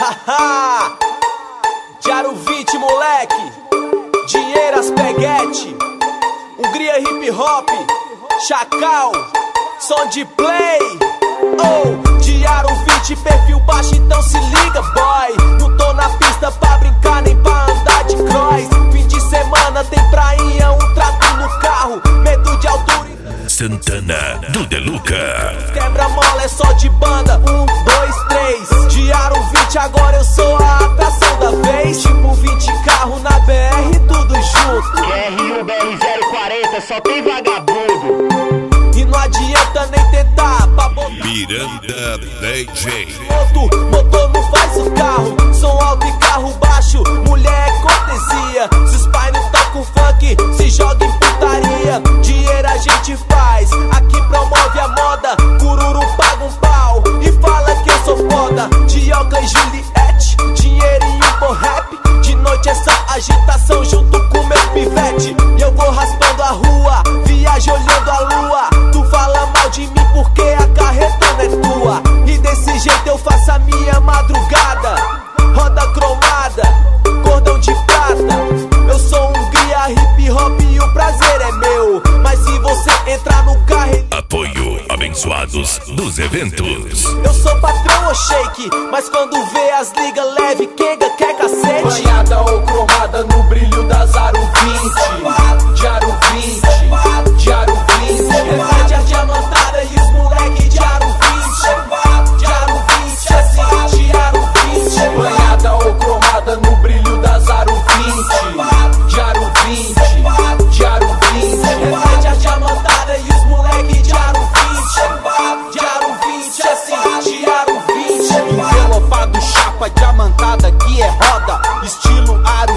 Haha, Diário 20, moleque. Dinheiro, Aspeguete, Hungria hip hop, Chacal, som de play. Oh, Diário 20, perfil baixo, então se liga, boy. Não tô na pista pra brincar nem pra andar de cross. Fim de semana tem prainha, um trato no carro, medo de altura. Santana do Deluca. Quebra-mola é só de banda, 1, 2, 3. Diário 20, agora eu sou a atração da vez. Tipo 20 carro na BR, tudo junto. QRU BR-040, só tem vagabundo. E não adianta nem tentar pra botar Miranda DJ. Motor não faz o carro, som alto e carro baixo, mulher é cortesia. Se os pais não tocam funk, se joga em putaria. Dinheiro a gente faz, aqui promove a moda. Cururu paga um pau e fala que eu sou foda. Dioca e Juliette, dinheirinho por rap. De noite é só agitação junto com meu pivete. E eu vou raspando a rua, viajo olhando a lua. Tu fala mal de mim porque a carreta não é tua. E desse jeito eu faço a minha madrugada. Roda cromada, cordão de prata. Eu sou Hungria hip hop e o prazer é meu. Mas se você entrar no carro, Apoio abençoados dos eventos. eu sou patrão ou shake, mas quando vê as ligas leve, Kenga quer cacete. Banhada ou cromada no brilho da Zaro 20. Diário 20, Diário 20. Reflete a diamantada e os moleque Diário 20. Diário 20, assim, Diário 20. Banhada ou cromada no brilho da Zaro 20. Diário 20, Diário 20. Reflete a diamantada e os moleque Diário 20. Diário 20, assim, Diário 20. Envelopado, chapa diamantada que é roda. Estilo Aro